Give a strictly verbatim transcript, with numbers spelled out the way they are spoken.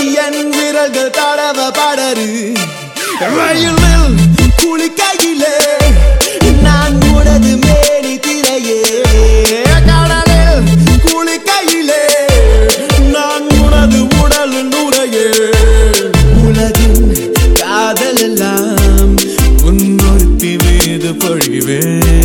என் விரல்கள் தடவ படரு ரயிலில் குளிக்கையிலே நான் உனது மேனி திரையே கடலில் குளிக்கையிலே நான் உனது உடல் நுரையே உலகின் காதல் எல்லாம் உன்னொருத்தி மீது பொழிவேன்